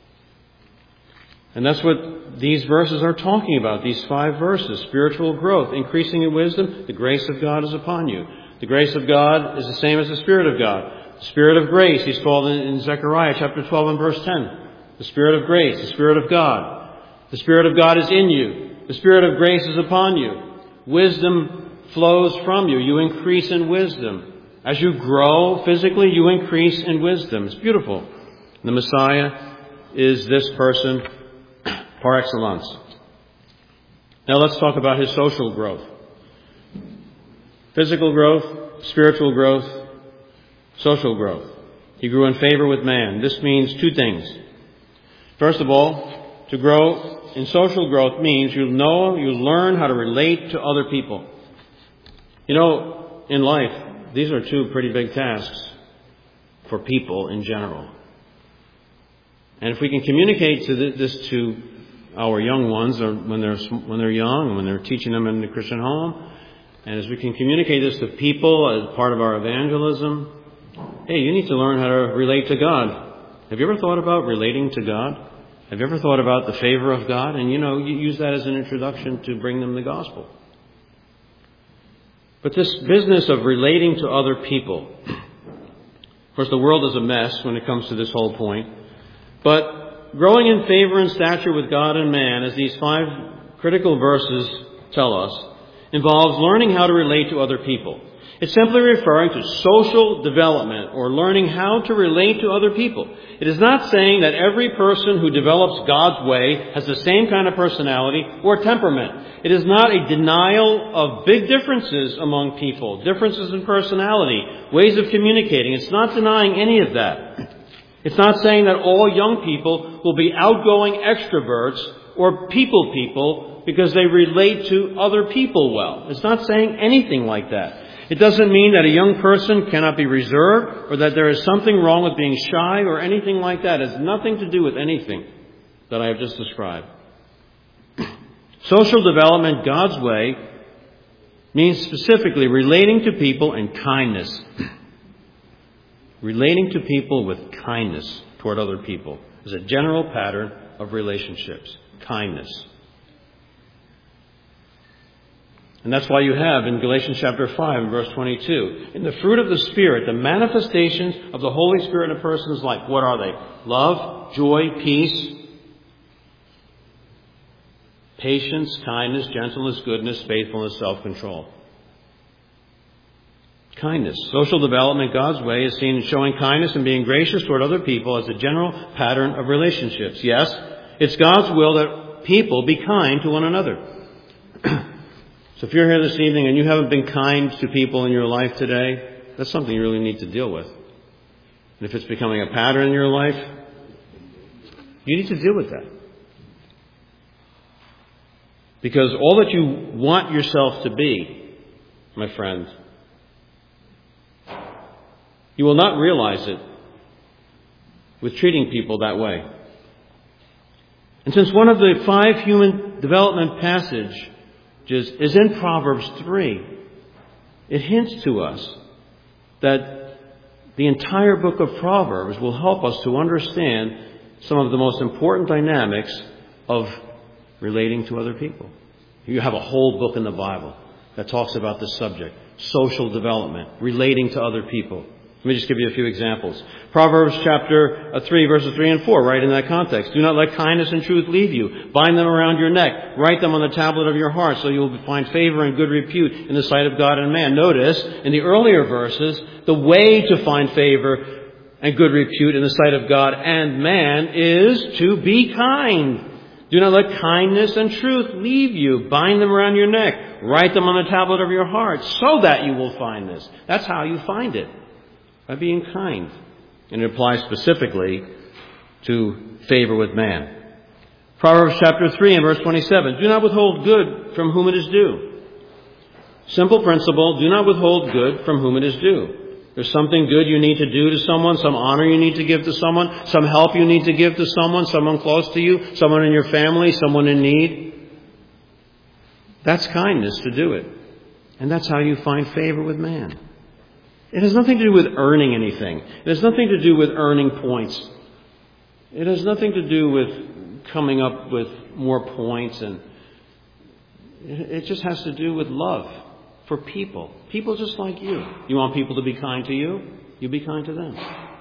And that's what these verses are talking about, these five verses. Spiritual growth, increasing in wisdom, the grace of God is upon you. The grace of God is the same as the Spirit of God. The Spirit of grace, he's called in, in Zechariah chapter twelve and verse ten. The Spirit of grace, the Spirit of God. The Spirit of God is in you. The Spirit of grace is upon you. Wisdom flows from you. You increase in wisdom. As you grow physically, you increase in wisdom. It's beautiful. The Messiah is this person par excellence. Now let's talk about his social growth. Physical growth, spiritual growth, social growth. He grew in favor with man. This means two things. First of all, to grow in social growth means you know, you learn how to relate to other people. You know, in life, these are two pretty big tasks. for people in general. And if we can communicate to this to our young ones, or when they're when they're young, when they're teaching them in the Christian home, and as we can communicate this to people as part of our evangelism, hey, you need to learn how to relate to God. Have you ever thought about relating to God? Have you ever thought about the favor of God? And, you know, you use that as an introduction to bring them the gospel. But this business of relating to other people, of course, the world is a mess when it comes to this whole point. But growing in favor and stature with God and man, as these five critical verses tell us, involves learning how to relate to other people. It's simply referring to social development or learning how to relate to other people. It is not saying that every person who develops God's way has the same kind of personality or temperament. It is not a denial of big differences among people, differences in personality, ways of communicating. It's not denying any of that. It's not saying that all young people will be outgoing extroverts or people people because they relate to other people well. It's not saying anything like that. It doesn't mean that a young person cannot be reserved or that there is something wrong with being shy or anything like that. It has nothing to do with anything that I have just described. Social development God's way means specifically relating to people in kindness. Relating to people with kindness toward other people is a general pattern of relationships. Kindness. And that's why you have in Galatians chapter five and verse twenty-two, in the fruit of the Spirit, the manifestations of the Holy Spirit in a person's life. What are they? Love, joy, peace, patience, kindness, gentleness, goodness, faithfulness, self-control. Kindness. Social development God's way is seen in showing kindness and being gracious toward other people as a general pattern of relationships. Yes, it's God's will that people be kind to one another. So if you're here this evening and you haven't been kind to people in your life today, that's something you really need to deal with. And if it's becoming a pattern in your life, you need to deal with that. Because all that you want yourself to be, my friend, you will not realize it with treating people that way. And since one of the five human development passages is in Proverbs three, it hints to us that the entire book of Proverbs will help us to understand some of the most important dynamics of relating to other people. You have a whole book in the Bible that talks about this subject, social development, relating to other people. Let me just give you a few examples. Proverbs chapter three, verses three and four, right in that context. Do not let kindness and truth leave you. Bind them around your neck. Write them on the tablet of your heart so you will find favor and good repute in the sight of God and man. Notice, in the earlier verses, the way to find favor and good repute in the sight of God and man is to be kind. Do not let kindness and truth leave you. Bind them around your neck. Write them on the tablet of your heart so that you will find this. That's how you find it. By being kind. And it applies specifically to favor with man. Proverbs chapter three and verse twenty-seven. Do not withhold good from whom it is due. Simple principle. Do not withhold good from whom it is due. There's something good you need to do to someone, some honor you need to give to someone, some help you need to give to someone, someone close to you, someone in your family, someone in need. That's kindness to do it. And that's how you find favor with man. It has nothing to do with earning anything. It has nothing to do with earning points. It has nothing to do with coming up with more points. And it just has to do with love for people. People just like you. You want people to be kind to you? You be kind to them.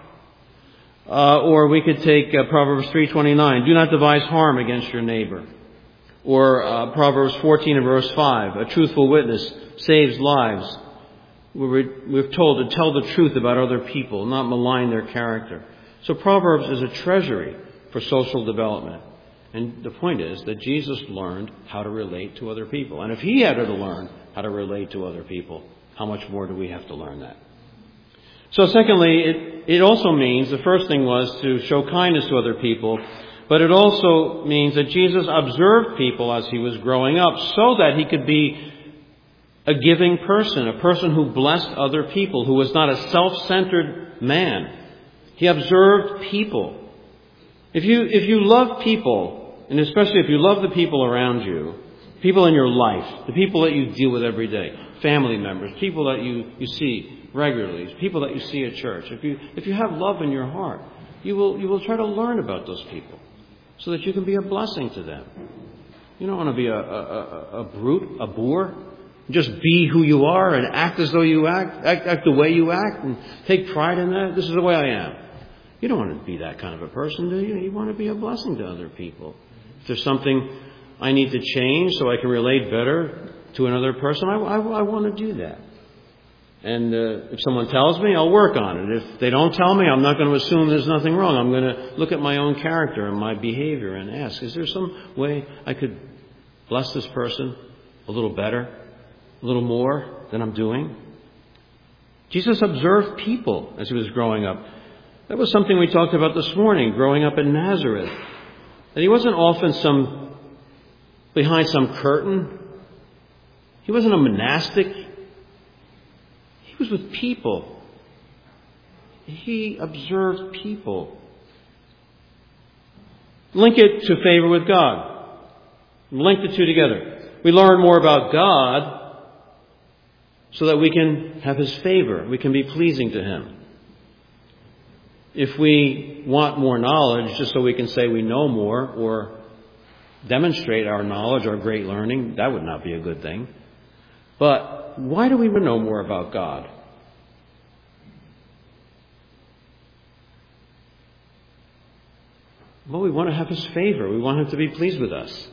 Uh, or we could take uh, Proverbs three twenty-nine. Do not devise harm against your neighbor. Or uh, Proverbs fourteen and verse five. A truthful witness saves lives. We're told to tell the truth about other people, not malign their character. So Proverbs is a treasury for social development. And the point is that Jesus learned how to relate to other people. And if he had to learn how to relate to other people, how much more do we have to learn that? So secondly, it, it also means, the first thing was to show kindness to other people, but it also means that Jesus observed people as he was growing up so that he could be a giving person, a person who blessed other people, who was not a self-centered man, He observed people. If you, if you love people, and especially if you love the people around you, people in your life, the people that you deal with every day, family members, people that you, you see regularly, people that you see at church, if you, if you have love in your heart, you will, you will try to learn about those people so that you can be a blessing to them. You don't want to be a, a, a, a brute, a boor. Just be who you are and act as though you act, act, act the way you act and take pride in that. This is the way I am. You don't want to be that kind of a person, do you? You want to be a blessing to other people. If there's something I need to change so I can relate better to another person, I, I, I want to do that. And uh, if someone tells me, I'll work on it. If they don't tell me, I'm not going to assume there's nothing wrong. I'm going to look at my own character and my behavior and ask, is there some way I could bless this person a little better, a little more than I'm doing? Jesus observed people as he was growing up. That was something we talked about this morning, growing up in Nazareth. That he wasn't often some behind some curtain. He wasn't a monastic. He was with people. He observed people. Link it to favor with God. Link the two together. We learn more about God so that we can have His favor. We can be pleasing to Him. If we want more knowledge just so we can say we know more or demonstrate our knowledge, our great learning, that would not be a good thing. But why do we know more about God? Well, we want to have His favor. We want Him to be pleased with us.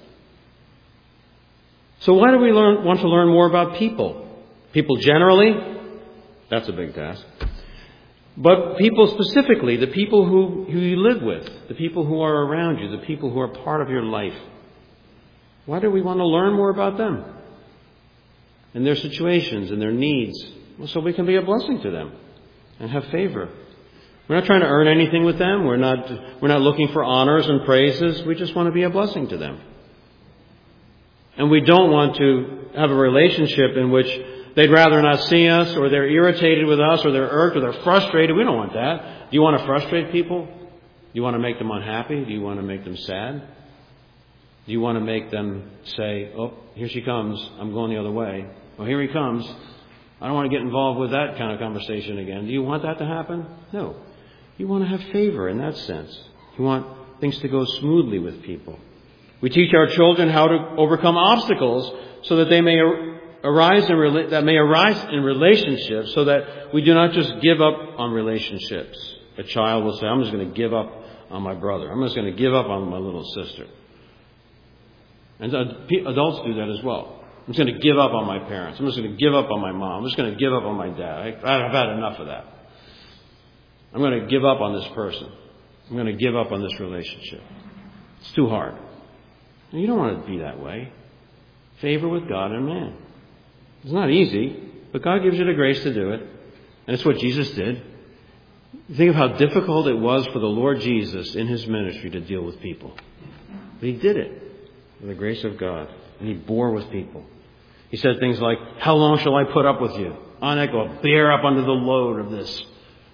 So why do we learn, want to learn more about people? People generally? That's a big task. But people specifically, the people who, who you live with, the people who are around you, the people who are part of your life. Why do we want to learn more about them and their situations and their needs? Well, so we can be a blessing to them and have favor. We're not trying to earn anything with them. We're not, we're not looking for honors and praises. We just want to be a blessing to them. And we don't want to have a relationship in which they'd rather not see us, or they're irritated with us, or they're irked, or they're frustrated. We don't want that. Do you want to frustrate people? Do you want to make them unhappy? Do you want to make them sad? Do you want to make them say, oh, here she comes. I'm going the other way. Oh, here he comes. I don't want to get involved with that kind of conversation again. Do you want that to happen? No. You want to have favor in that sense. You want things to go smoothly with people. We teach our children how to overcome obstacles so that they may arise in rela- that may arise in relationships, so that we do not just give up on relationships. A child will say, I'm just going to give up on my brother. I'm just going to give up on my little sister. And adults do that as well. I'm just going to give up on my parents. I'm just going to give up on my mom. I'm just going to give up on my dad. I've had enough of that. I'm going to give up on this person. I'm going to give up on this relationship. It's too hard. And you don't want to be that way. Favor with God and man. It's not easy, but God gives you the grace to do it. And it's what Jesus did. Think of how difficult it was for the Lord Jesus in His ministry to deal with people. But He did it with the grace of God. And He bore with people. He said things like, how long shall I put up with you? I'll bear up under the load of this.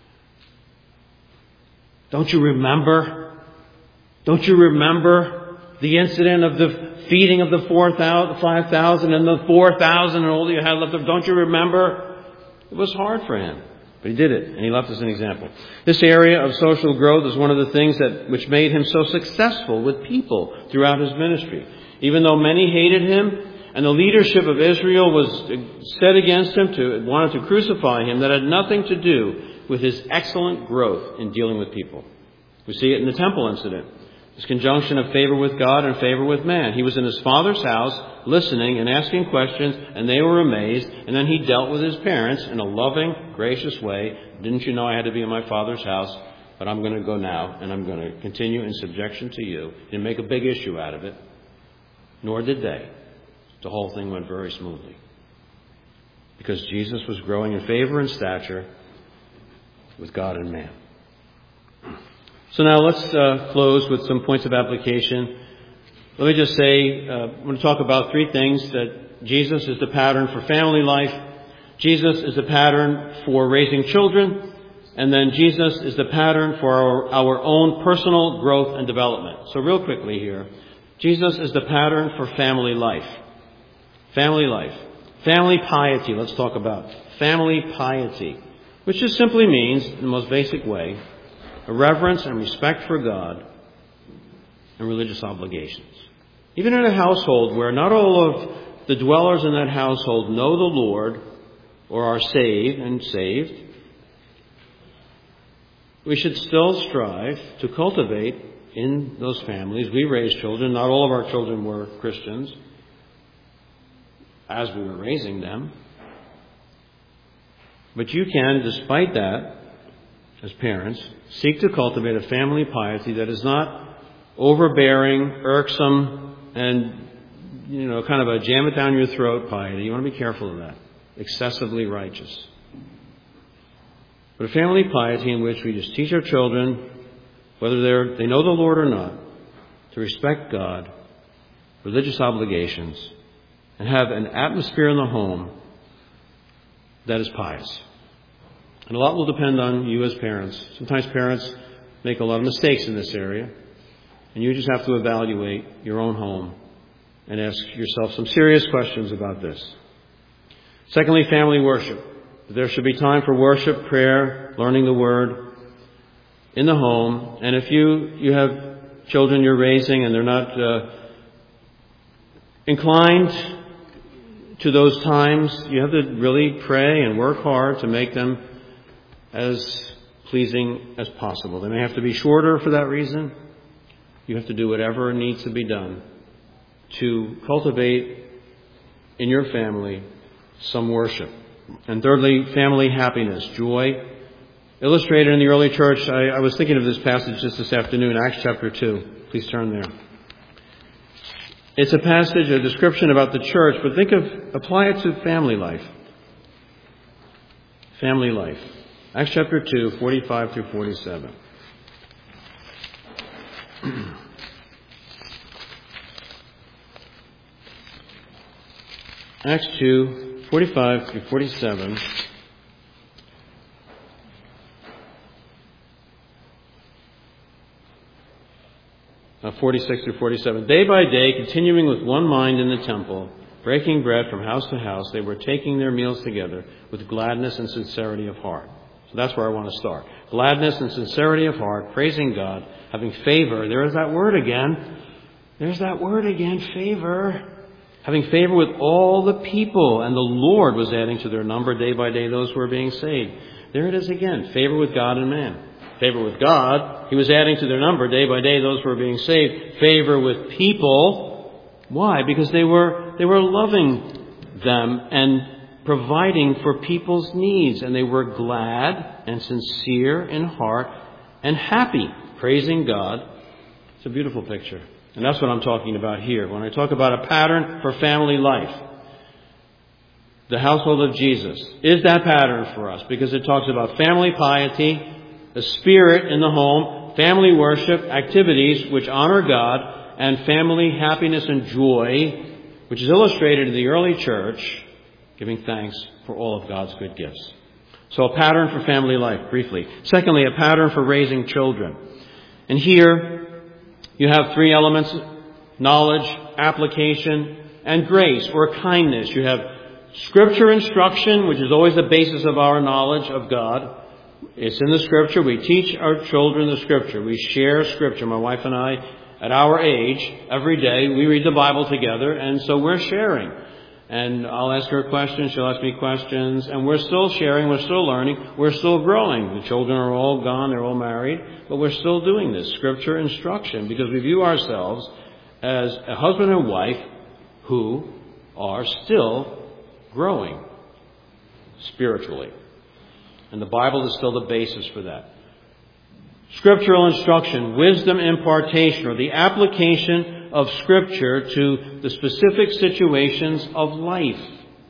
Don't you remember? Don't you remember the incident of the feeding of the four thousand, five thousand and the four thousand and all that you had left over? Don't you remember? It was hard for Him, but He did it, and He left us an example. This area of social growth is one of the things that which made Him so successful with people throughout His ministry. Even though many hated Him, and the leadership of Israel was set against Him, to wanted to crucify Him, that had nothing to do with His excellent growth in dealing with people. We see it in the temple incident. This conjunction of favor with God and favor with man. He was in His Father's house listening and asking questions, and they were amazed. And then He dealt with His parents in a loving, gracious way. Didn't you know I had to be in my Father's house? But I'm going to go now, and I'm going to continue in subjection to you. He didn't make a big issue out of it. Nor did they. The whole thing went very smoothly. Because Jesus was growing in favor and stature with God and man. So now let's uh, close with some points of application. Let me just say, uh, I'm going to talk about three things. That Jesus is the pattern for family life. Jesus is the pattern for raising children. And then Jesus is the pattern for our, our own personal growth and development. So real quickly here, Jesus is the pattern for family life. Family life. Family piety, let's talk about family piety, which just simply means, in the most basic way, a reverence and respect for God and religious obligations. Even in a household where not all of the dwellers in that household know the Lord or are saved and saved, we should still strive to cultivate in those families. We raised children. Not all of our children were Christians as we were raising them. But you can, despite that, as parents, seek to cultivate a family piety that is not overbearing, irksome, and, you know, kind of a jam it down your throat piety. You want to be careful of that. Excessively righteous. But a family piety in which we just teach our children, whether they're, they know the Lord or not, to respect God, religious obligations, and have an atmosphere in the home that is pious. And a lot will depend on you as parents. Sometimes parents make a lot of mistakes in this area, and you just have to evaluate your own home and ask yourself some serious questions about this. Secondly, family worship. There should be time for worship, prayer, learning the Word in the home. And if you, you have children you're raising and they're not uh, inclined to those times, you have to really pray and work hard to make them as pleasing as possible. They may have to be shorter for that reason. You have to do whatever needs to be done to cultivate in your family some worship. And thirdly, family happiness, joy. Illustrated in the early church, I, I was thinking of this passage just this afternoon, Acts chapter two. Please turn there. It's a passage, a description about the church, but think of, apply it to family life. Family life. Acts chapter two, forty-five through forty-seven. Acts two, forty-five through forty-seven. Uh, forty-six through forty-seven. Day by day, continuing with one mind in the temple, breaking bread from house to house, they were taking their meals together with gladness and sincerity of heart. So that's where I want to start. Gladness and sincerity of heart, praising God, having favor. There is that word again. There's that word again, favor. Having favor with all the people, and the Lord was adding to their number day by day those who were being saved. There it is again, favor with God and man. Favor with God, He was adding to their number day by day those who were being saved. Favor with people. Why? Because they were they were loving them and providing for people's needs, and they were glad and sincere in heart and happy, praising God. It's a beautiful picture. And that's what I'm talking about here. When I talk about a pattern for family life, the household of Jesus is that pattern for us because it talks about family piety, the spirit in the home, family worship, activities which honor God, and family happiness and joy, which is illustrated in the early church, giving thanks for all of God's good gifts. So a pattern for family life, briefly. Secondly, a pattern for raising children. And here you have three elements: knowledge, application, and grace or kindness. You have Scripture instruction, which is always the basis of our knowledge of God. It's in the Scripture. We teach our children the Scripture. We share Scripture. My wife and I, at our age, every day, we read the Bible together, and so we're sharing. And I'll ask her questions, she'll ask me questions, and we're still sharing, we're still learning, we're still growing. The children are all gone, they're all married, but we're still doing this, Scripture instruction, because we view ourselves as a husband and wife who are still growing spiritually. And the Bible is still the basis for that. Scriptural instruction, wisdom impartation, or the application of Scripture to the specific situations of life.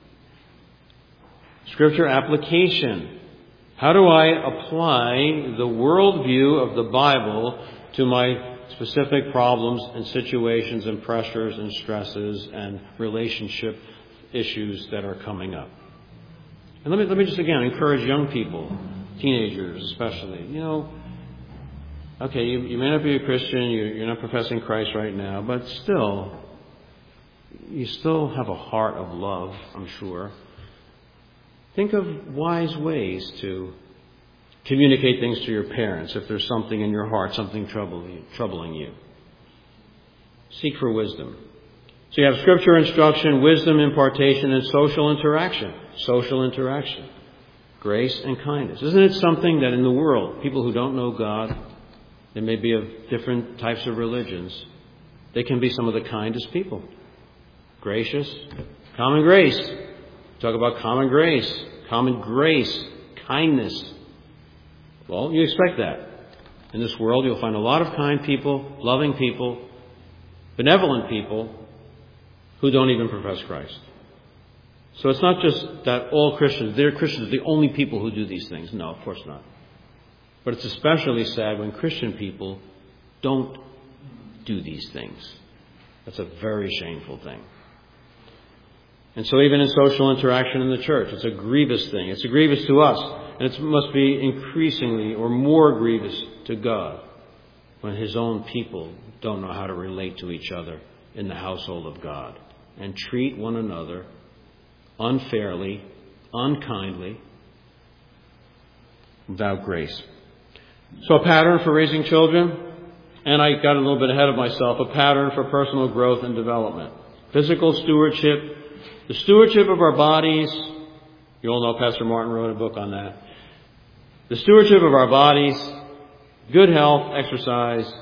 Scripture application. How do I apply the worldview of the Bible to my specific problems and situations and pressures and stresses and relationship issues that are coming up? And let me, let me just again encourage young people teenagers especially. You know, okay, you, you may not be a Christian, you, you're not professing Christ right now, but still, you still have a heart of love, I'm sure. Think of wise ways to communicate things to your parents if there's something in your heart, something troubling, troubling you. Seek for wisdom. So you have scripture instruction, wisdom impartation, and social interaction. Social interaction. Grace and kindness. Isn't it something that in the world, people who don't know God, they may be of different types of religions, they can be some of the kindest people. Gracious. Common grace. Talk about common grace. Common grace. Kindness. Well, you expect that. In this world, you'll find a lot of kind people, loving people, benevolent people who don't even profess Christ. So it's not just that all Christians, they're Christians, the only people who do these things. No, of course not. But it's especially sad when Christian people don't do these things. That's a very shameful thing. And so even in social interaction in the church, it's a grievous thing. It's a grievous to us. And it must be increasingly or more grievous to God when His own people don't know how to relate to each other in the household of God and treat one another unfairly, unkindly, without grace. So a pattern for raising children, and I got a little bit ahead of myself, a pattern for personal growth and development. Physical stewardship, the stewardship of our bodies. You all know Pastor Martin wrote a book on that. The stewardship of our bodies, good health, exercise,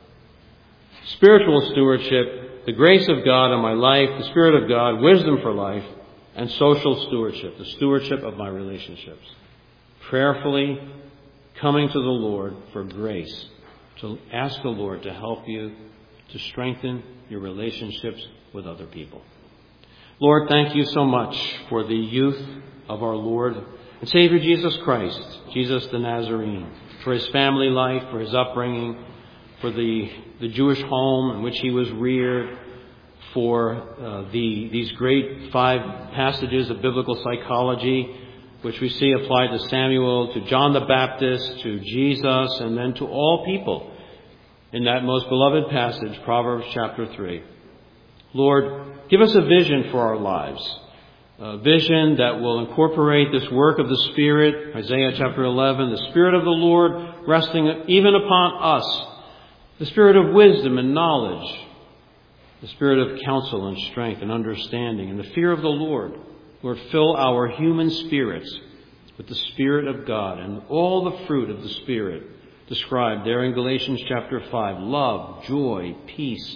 spiritual stewardship, the grace of God in my life, the Spirit of God, wisdom for life, and social stewardship, the stewardship of my relationships. Prayerfully coming to the Lord for grace, to ask the Lord to help you to strengthen your relationships with other people. Lord, thank you so much for the youth of our Lord and Savior Jesus Christ, Jesus the Nazarene, for His family life, for His upbringing, for the, the Jewish home in which He was reared, for uh, the these great five passages of biblical psychology, which we see applied to Samuel, to John the Baptist, to Jesus, and then to all people in that most beloved passage, Proverbs chapter three. Lord, give us a vision for our lives, a vision that will incorporate this work of the Spirit, Isaiah chapter eleven, the Spirit of the Lord resting even upon us, the Spirit of wisdom and knowledge, the Spirit of counsel and strength and understanding and the fear of the Lord. Lord, fill our human spirits with the Spirit of God and all the fruit of the Spirit described there in Galatians chapter five. Love, joy, peace,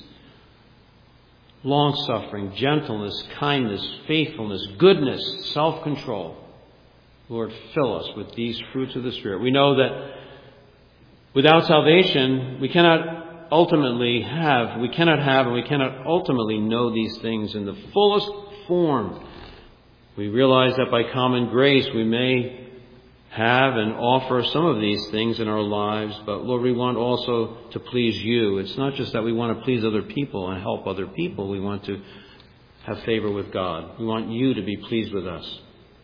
long-suffering, gentleness, kindness, faithfulness, goodness, self-control. Lord, fill us with these fruits of the Spirit. We know that without salvation, we cannot ultimately have, we cannot have, and we cannot ultimately know these things in the fullest form. We realize that by common grace we may have and offer some of these things in our lives, but Lord, we want also to please you. It's not just that we want to please other people and help other people. We want to have favor with God. We want you to be pleased with us.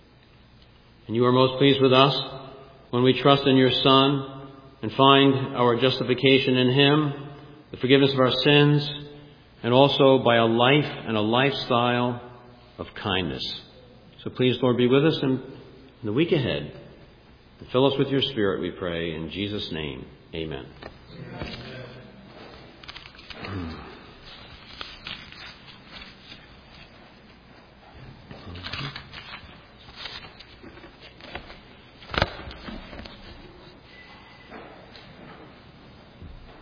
And you are most pleased with us when we trust in your Son and find our justification in Him, the forgiveness of our sins, and also by a life and a lifestyle of kindness. So please, Lord, be with us in the week ahead. And fill us with your Spirit, we pray. In Jesus' name, amen. Amen.